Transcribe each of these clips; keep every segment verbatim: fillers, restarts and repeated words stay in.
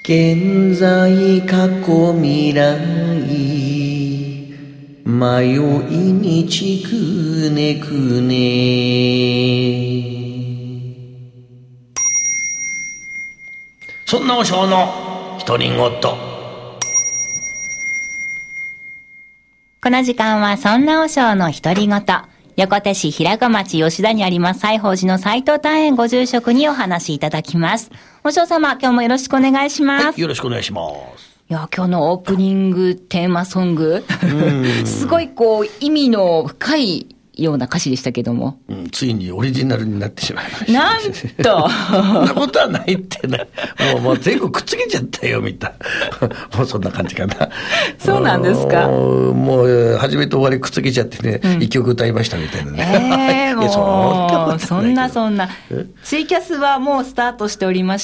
現在過去未来迷い道くねくね。そんな和尚の独り言。 この時間はそんな和尚の独り言。横手市平賀町吉田にあります西宝寺の斉藤大円ご住職にお話しいただきます。和尚様、今日もよろしくお願いします。 はい、よろしくお願いします。 いや、今日のオープニングテーマソングすごいこう意味の深いような歌詞でしたけども、 うん、ついにオリジナルになってしまいました。 なんとそんなことはないってね。もう、もう全部くっつけちゃったよみたいな。もうそんな感じかな。 そうなんですか。 もう始めと終わりくっつけちゃってね、うん、一曲歌いましたみたいなね。 えー、もうそんなそんなツイキャスはもうスタートしておりまして、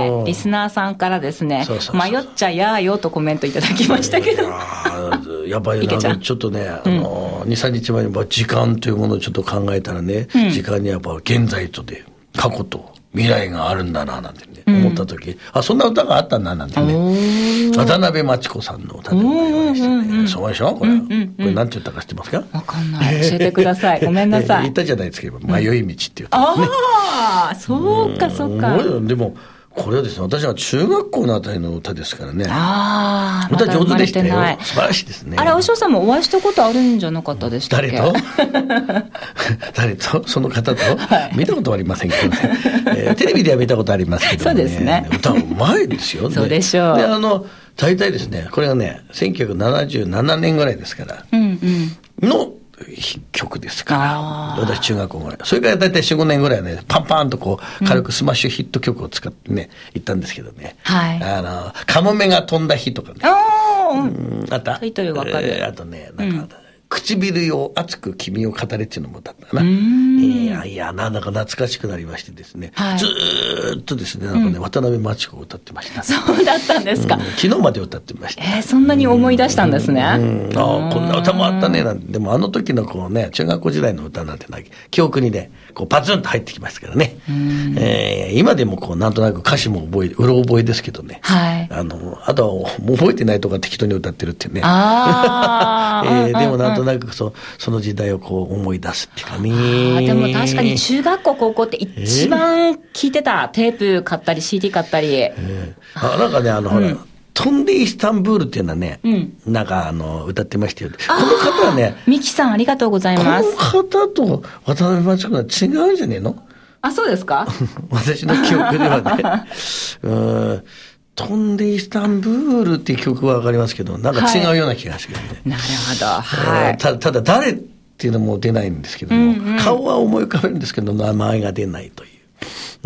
リスナーさんからですね、そうそうそう、迷っちゃやーよとコメントいただきましたけど、 やばいな。ちょっとね、あの、うん、にさんにちまえに時間というものをちょっと考えたらね、うん、時間にやっぱ現在とで過去と未来があるんだななんてね、うん、思った時、あ、そんな歌があったんだなんてね、渡辺真知子さんの歌でございましたね。そうでしょこれ、うんうんうん、これなんて言ったか知ってますか？ わかんない。教えてください。ごめんなさい。 言ったじゃないですけど、迷い道っていう歌ですね。 ああ、そうかそうか。 でもこれはですね、私は中学校のあたりの歌ですからね。 ああ、 歌上手でしたよ。素晴らしいですね。 あれ、お師匠さんもお会いしたことあるんじゃなかったでしたっけ？ 誰と誰とその方と、はい、見たことはありませんけどね、えー。テレビでは見たことありますけどね。 そうですね。 歌うまいですよね。 そうでしょう。 で、あの、大体ですね、これがね、せんきゅうひゃくななじゅうななねんぐらいですから、うんうん、の曲ですから、私中学校ぐらい。それから大体よん、ごねんぐらいね、パンパンとこう、軽くスマッシュヒット曲を使ってね、言ったんですけどね。はい。あの、カモメが飛んだ日とかね。 ああ、 うん、あった。 タイトルわかる。 えー、あとね、なんか、うん、唇よ熱く君を語れっていうのもだったかな。いやいや、なんだか懐かしくなりましてですね。はい、ずーっとですね、なんかね、うん、渡辺真知子を歌ってました。 そうだったんですか。うん、 昨日まで歌ってました。 えー、そんなに思い出したんですね。 うんうん、ああ、こんな歌もあったねなんて。でもあの時のこうね、中学校時代の歌なんてな記憶にね、こうパツンと入ってきますからね。えー、今でもこうなんとなく歌詞も覚え、うろ覚えですけどね。はい。あの、あとはもう覚えてないとか適当に歌ってるってね。ああ。えー、でもなんとなくそう、その時代をこう思い出すっていうかね。 あでも確かに中学校高校って一番聴いてた、テープ買ったり シーディー 買ったり。えー、あなんかね、あの、うん、ほら、飛んでイスタンブールっていうのはね、うん、なんかあの、歌ってましたよ。この方はね、 ミキさんありがとうございます。 この方と渡辺真知子は違うんじゃねえの？ あ、そうですか？私の記憶ではね。うん飛んでイスタンブールっていう曲はわかりますけど、なんか違うような気がするね。はい、 なるほど。はい。 た, ただ誰っていうのも出ないんですけども、うんうん、顔は思い浮かべるんですけど、名前が出ないという。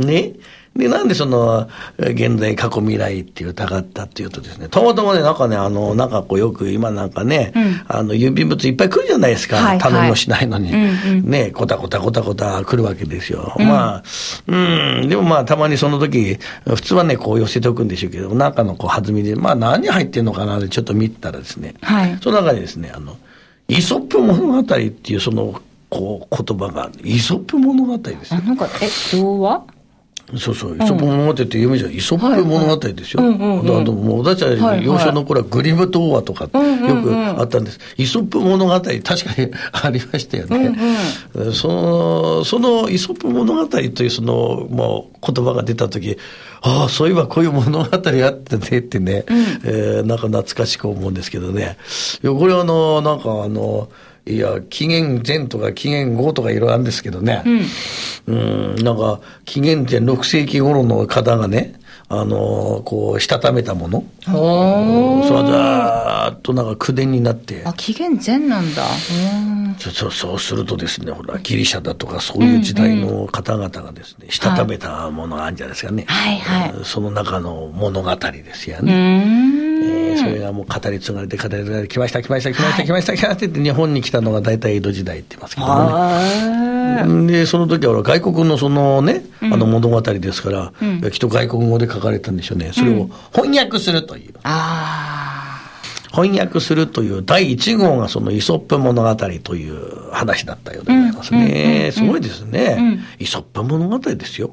ね。で、なんでその、現在、過去、未来っていう歌があったっていうとですね、たまたまね、なんかね、あの、なんかこうよく今なんかね、うん、あの、郵便物いっぱい来るじゃないですか。はいはい、頼みもしないのに。うんうん、ね、コタコタコタコタ来るわけですよ。うん、まあ、うん、でもまあ、たまにその時、普通はね、こう寄せておくんでしょうけど、なんかのこう弾みで、まあ何入ってんのかなってちょっと見たらですね、はい、その中にですね、あの、イソップ物語っていうその、こう、言葉が、イソップ物語ですよ。 なんか、え、童話？ そうそう、イソップ物語って有名じゃん。イソップ物語ですよ。もう私は幼少の頃はグリム童話とかよくあったんです。イソップ物語確かにありましたよね。うんうん、その、そのイソップ物語というその、もう言葉が出たとき、ああ、そういえばこういう物語あったねってね、うん、えー、なんか懐かしく思うんですけどね。いや、これはあの、なんかあの、いや、紀元前とか紀元後とかいろいろあるんですけどね。うん。うん、なんか、紀元前ろくせいき頃の方がね、あのー、こう、したためたもの。おー。それはざーっとなんか口伝になって。 あ、紀元前なんだ。 そうそう、そうするとですね、ほら、ギリシャだとかそういう時代の方々がですね、うんうん、したためたものがあるんじゃないですかね。はいはい。その中の物語ですよね。うんえー、それがもう語り継がれて語り継がれてきました来ました来ました来ました来ましたって日本に来たのが大体江戸時代って言いますけどもね。でその時は外国のそのね、あの物語ですから、うん、きっと外国語で書かれたんでしょうね。それを翻訳するという、うん、あ翻訳するというだいいち号がそのイソップ物語という話だったようでございますね。うんうんうんうん、すごいですね、うん、イソップ物語ですよこれ。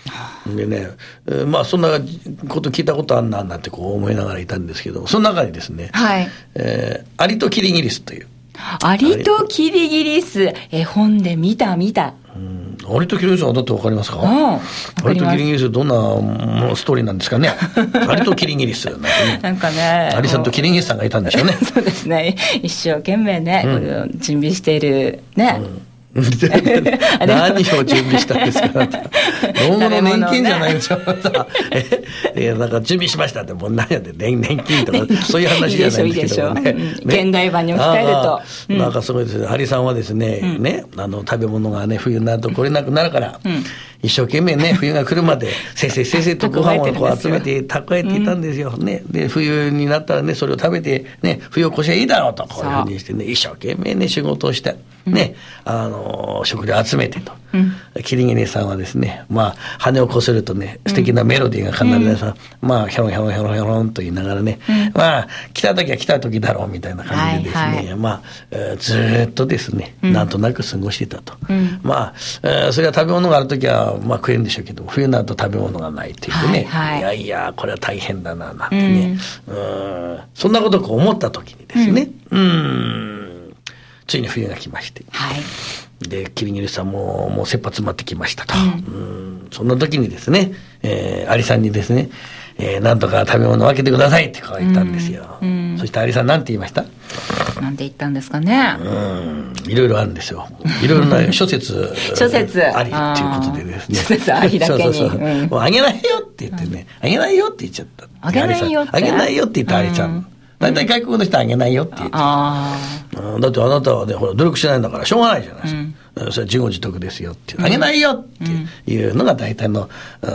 でね、えー、まあそんなこと聞いたことあんななんてこう思いながらいたんですけど、その中にですね、 はい、 えー、アリとキリギリスという。 アリとキリギリス、絵本で見た見た。 うん、アリとキリギリスはだってわかりますか？うん、 アリとキリギリスどんなストーリーなんですかね。アリとキリギリスなんかね。 なんかね。 アリさんとキリギリスさんがいたんでしょうね。 そうですね。一生懸命ね、うん、これを準備しているね。うん何を準備したんですか？老後の年金じゃないでしょ。え、なんか準備しましたって、もう何やで年金とかそういう話じゃないんですけどね。 現代版に置き換えると、 うん、なんかすごいですね。アリさんはですね、うん、ね、あの食べ物がね冬になると来れなくなるから、うん、一生懸命ね冬が来るまでせいせいせいせいとご飯をこう集めて蓄えていたんですよ。うん、ね、で冬になったらねそれを食べてね冬を越しゃいいだろうとこういうふうにしてね一生懸命ね仕事をしてね、うん、あの食料を集めてと、うん、キリギリスさんはですね、まあ羽をこするとね素敵なメロディーが奏でさ、うん、まあヒョロヒョロヒョロヒョロンと言いながらね、うん、まあ来た時は来た時だろうみたいな感じでですね、はいはい、まあ、えー、ずーっとですね、うん、なんとなく過ごしてたと、うん、まあ、えー、それは食べ物がある時はまあ食えるんでしょうけど冬になると食べ物がないって言ってね、はいはい、いやいやこれは大変だななんてね、うん、うんそんなことを思った時にですね、うん、うんついに冬が来まして、はい、でキリギリスさんももう切羽詰まってきましたと、うん、うんそんな時にですね、えー、アリさんにですね、えー、なんとか食べ物分けてくださいってこう言ったんですよ、うんうん、そしてアリさんなんて言いました？ なんて言ったんですかね。 うんいろいろあるんですよ。いろいろな諸説諸説ありっていうことでですね。 諸説ありだけに。そうそうそう、 うん、もうあげないよって言ってね、うん、あげないよって言っちゃった。 あげないよって。 あげないよって言ったアリちゃん。うん大体外国の人はあげないよって言って、あ、うん、だってあなたはねほら努力しないんだからしょうがないじゃないですか、うん、それは自業自得ですよって、うん、あげないよっていうのが大体の、うん、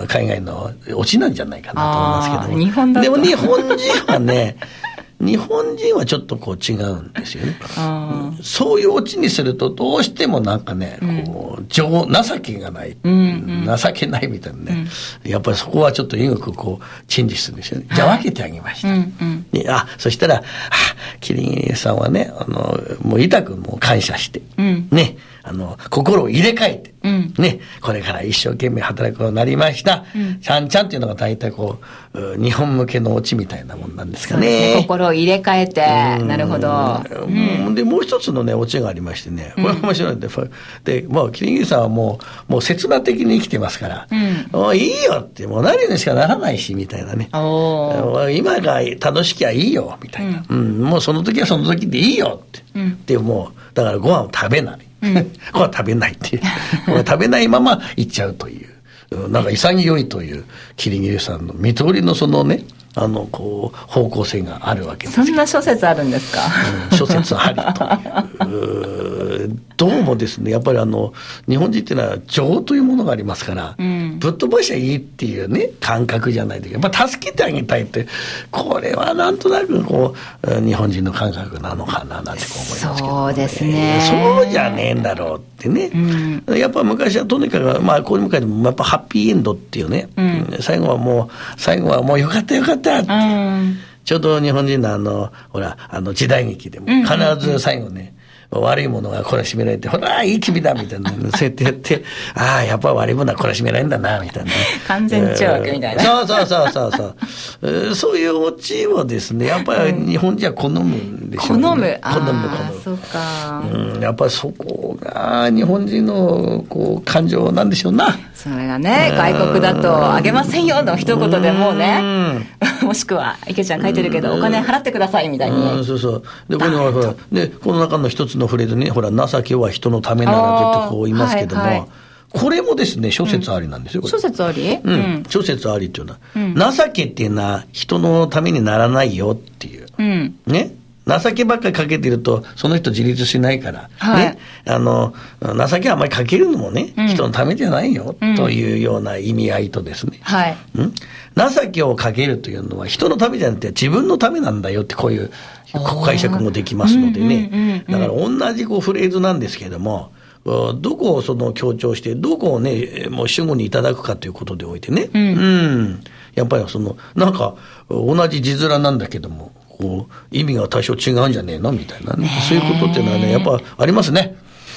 海外のオチなんじゃないかなと思いますけども、 日本だとでも日本人はね日本人はちょっとこう違うんですよね。あそういうオチにするとどうしてもなんかね、うん、こう情情けがない、うんうん、情けないみたいなね、うん、やっぱりそこはちょっとよくこうチェンジするんですよね。じゃあ分けてあげました。はいうんうん、あそしたらあキリギリスさんはねあのもう痛くもう感謝して、うん、ねあの心を入れ替えて、うん、ねこれから一生懸命働くようになりました、うん、ちゃんちゃんっていうのが大体こう日本向けのオチみたいなもんなんですかね。 心を入れ替えてなるほど、 うん、でもう一つのねオチがありましてねこれは面白いんで、うん、でもうキリギリスさんはもうもう刹那的に生きてますから、うん、もういいよってもう何にしかならないしみたいなね今が楽しきゃいいよみたいな、うんうん、もうその時はその時でいいよって、うん、でもうだからご飯を食べない、うん、ご飯食べないって食べないまま行っちゃうというなんか潔いというキリギリスさんの見通りのそのねあのこう方向性があるわけですけど。 そんな諸説あるんですか？ うん、諸説ありというどうもですねやっぱりあの日本人っていうのは情というものがありますから、うん、ぶっ飛ばしゃいいっていうね感覚じゃないとやっぱ助けてあげたいってこれはなんとなくこう日本人の感覚なのかななんてこう思いますけど、ね、 そうですねそうじゃねえんだろうってね、うん、やっぱ昔はとにかくまあこういう向かいでもやっぱハッピーエンドっていうね、うん、最後はもう最後はもうよかったよかったうん、ちょうど日本人のあのほらあの時代劇でも必ず最後ね、うんうんうん、悪いものが懲らしめられてほらいい君だみたいなのそうやってやってああやっぱ悪いものは懲らしめられるんだなみたいな、ね、 完全懲悪みたいな、 えー、そうそうそうそうそう、えー、そういうオチをですねやっぱり日本人は好むんでしょうね、 好む好む好むそうか、 うん、やっぱりそこが日本人のこう感情なんでしょうな。 それがね外国だとあげませんよの一言でもうねもしくは池ちゃん書いてるけどお金払ってくださいみたいに、 うん、そうそうでこのほらでこの中の一つのフレーズにほら情けは人のためならってこう言いますけども、はいはい、これもですね諸説ありなんですよ、うん、 諸説あり、 うんうん、諸説ありっていうのは、うん、情けっていうのは人のためにならないよっていう、うん、ね情けばっかりかけてるとその人自立しないから、はい、ね、あの情けあんまりかけるのもね、うん、人のためじゃないよ、うん、というような意味合いとですね、はい、うん、情けをかけるというのは人のためじゃなくて自分のためなんだよってこういう解釈もできますのでね、だから同じこうフレーズなんですけれどもどこをその強調してどこをねもう主語にいただくかということでおいてね、うん、うん、やっぱりそのなんか同じ字面なんだけどもこう意味が多少違うんじゃねえのみたいなね、そういうことっていうのはねやっぱありますね。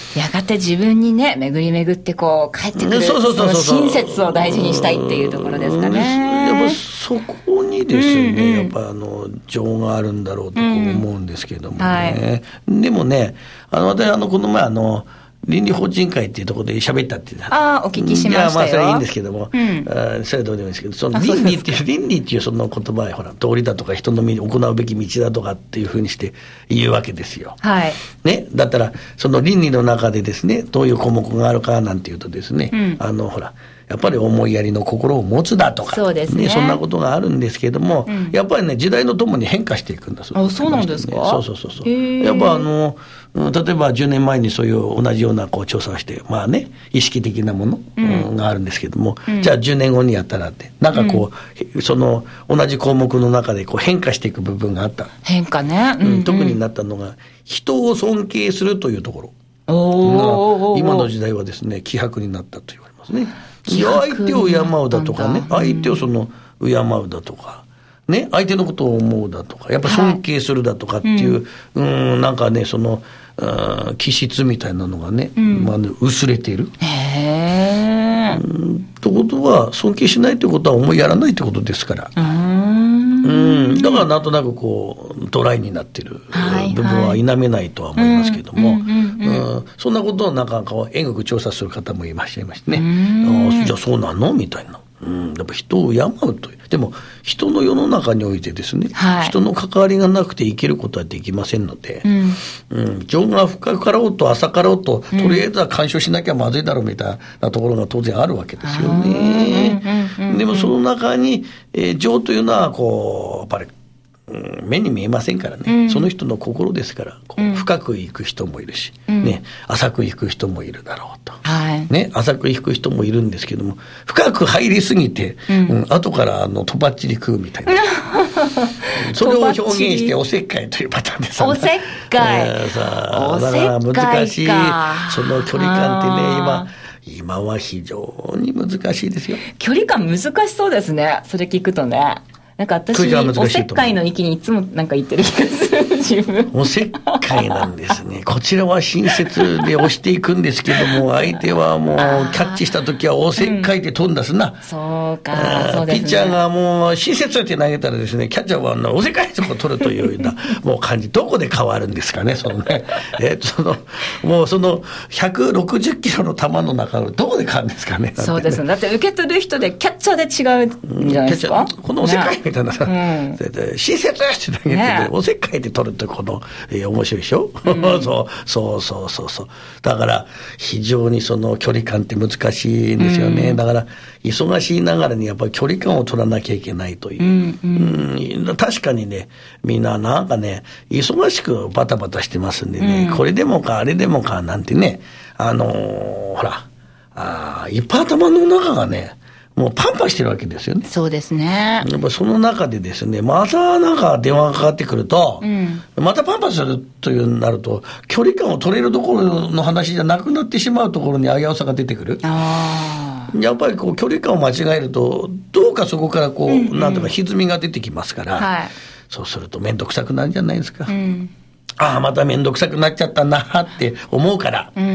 やがて自分にね、巡り巡ってこう帰ってくる、 そうそうそうそう、 その親切を大事にしたいっていうところですかね。 やっぱそこにですね、うんうん、やっぱあの情があるんだろうとこう思うんですけどもね、うんはい、でもね、あの私あのこの前あの倫理法人会っていうところで喋ったっていうああ、お聞きしましたよ。いや、 まあそれはいいんですけども、 うん、 あそれはどうでもいいんですけど、その倫理っていう、倫理っていうその言葉はほら、道理だとか人の行うべき道だとかっていうふうにして言うわけですよ。 はい。 ね、だったら、その倫理の中でですね、どういう項目があるかなんていうとですね、うん、あの、ほら、やっぱり思いやりの心を持つだとか、 そうですね。 そんなことがあるんですけども、うん、やっぱりね、時代のともに変化していくんだそうです、 ね。あ、そうなんですか？ そうそうそうそう。やっぱあの、例えばじゅうねんまえにそういう同じようなこう調査をして、まあね、意識的なもの、うん、があるんですけども、うん、じゃあじゅうねんごにやったらって、なんかこう、うん、その同じ項目の中でこう変化していく部分があった。 変化ね。 うんうん、特になったのが、人を尊敬するというところ。 お今の時代はですね、希薄になったと言われますね。相手を敬うだとかね、相手をその敬うだとか、ね、相手のことを思うだとか、やっぱ尊敬するだとかっていう、はい、うん、うんなんかね、その、気質みたいなのがね、うん、まあ、ね薄れている。 へー。 うん、ってことは、尊敬しないってことは思いやらないってことですから。 うーん。 うん、だからなんとなくこう、ドライになってる部分は否めないとは思いますけども、そんなことをなんかこう、援護調査する方もいらっしゃいましてね、あじゃあそうなのみたいな。うん、やっぱ人を敬うという。でも、人の世の中においてですね、はい、人の関わりがなくて生きることはできませんので、うんうん、情が深かろうと浅かろうと、とりあえずは干渉しなきゃまずいだろうみたいなところが当然あるわけですよね。でもその中に、えー、情というのは、こう、やっぱり、うん、目に見えませんからね、うん、その人の心ですからこう、うん、深く行く人もいるし、うんね、浅く行く人もいるだろうと、 はいね、浅く行く人もいるんですけども深く入りすぎて、うんうん、後からあのとばっちり食うみたいなそれを表現しておせっかいというパターンですおせっかい、 えー、さあだから難しいその距離感ってね今今は非常に難しいですよ。 距離感難しそうですねそれ聞くとね。なんか私おせっかいの域にいつもなんか言ってる気がする自分おせっかいなんですねこちらは親切で押していくんですけども相手はもうキャッチした時はおせっかいって飛んだすな、 うん、そうかそうですね。 ピッチャーがもう親切って投げたらですねキャッチャーはおせっかいと取るというようなもう感じどこで変わるんですかねそのねえそのもうそのひゃくろくじゅっキロの球の中のどこで変わるんですかね。 そうですねだって受け取る人でキャッチャーで違うんじゃないですか、 うん、このおせっかいみたいなさ、ねうん、親切って投げて、ね、おせっかいで取るってこの、えー、面白いでしょ、うん、そうそうそうそうそうだから非常にその距離感って難しいんですよね、うん、だから忙しいながらにやっぱり距離感を取らなきゃいけないという、うんうんうん、確かにねみんななんかね忙しくバタバタしてますんでね、うん、これでもかあれでもかなんてねあのー、ほらあいっぱい頭の中がねもうパンパンしてるわけですよね。 そうですね。 やっぱその中でですね、またなんか電話がかかってくると、うん、またパンパンするというなると、距離感を取れるところの話じゃなくなってしまうところに危うさが出てくる。 あやっぱりこう距離感を間違えると、どうかそこからこう、うんうん、なんとか歪みが出てきますから、はい、そうすると面倒くさくなるんじゃないですか。うんああまた面倒くさくなっちゃったなって思うから、うんうん、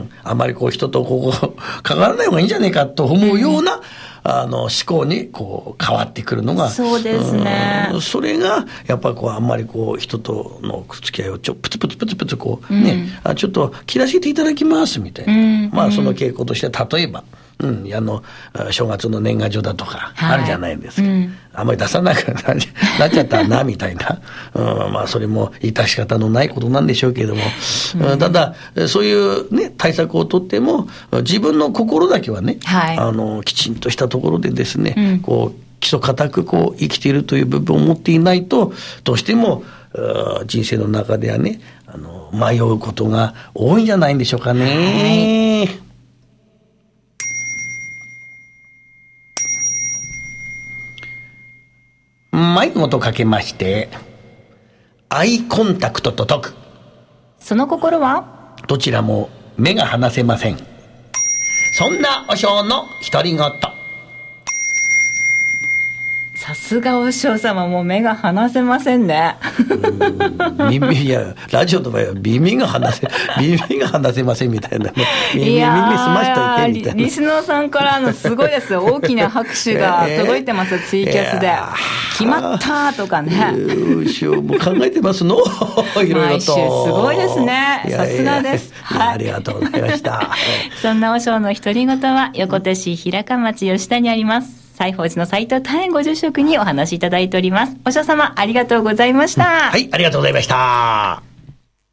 あんまりこう人とここ関わらない方がいいんじゃないかと思うような、うん、あの思考にこう変わってくるのがそうですね、 うん、それがやっぱこうあんまりこう人との付き合いをちょプツプツプツプツこうね、うん、あちょっと切らせていただきますみたいな、うん、まあその傾向としては例えばうん、あの正月の年賀状だとかあるじゃないですか、はいうん、あんまり出さなくなっちゃったなみたいな、うん、まあそれも致し方のないことなんでしょうけれども、うん、ただそういうね対策をとっても自分の心だけはね、はい、あのきちんとしたところでですね、うん、こう基礎固くこう生きているという部分を持っていないとどうしても人生の中ではねあの迷うことが多いんじゃないんでしょうかね、はい迷子とかけましてアイコンタクトと解くその心はどちらも目が離せません。そんなお正の独り言。 さすすがお師匠様、もう目が離せませんね。 うん耳いやラジオの場合は耳が離せ耳が離せませんみたいなね。耳耳に澄ましといてみたいな。 リスナーさんからのすごいですよ。大きな拍手が届いてますよ、ツイキャスで。決まったとかね。 お師匠も考えてますの。いろいろと。 毎週すごいですね。さすがです。 はい。ありがとうございました。 そんな和尚の独り言は横手市平鹿町吉田にあります西宝寺の斉藤大円ご住職にお話しいただいております。和尚様ありがとうございました。 はい、ありがとうございました。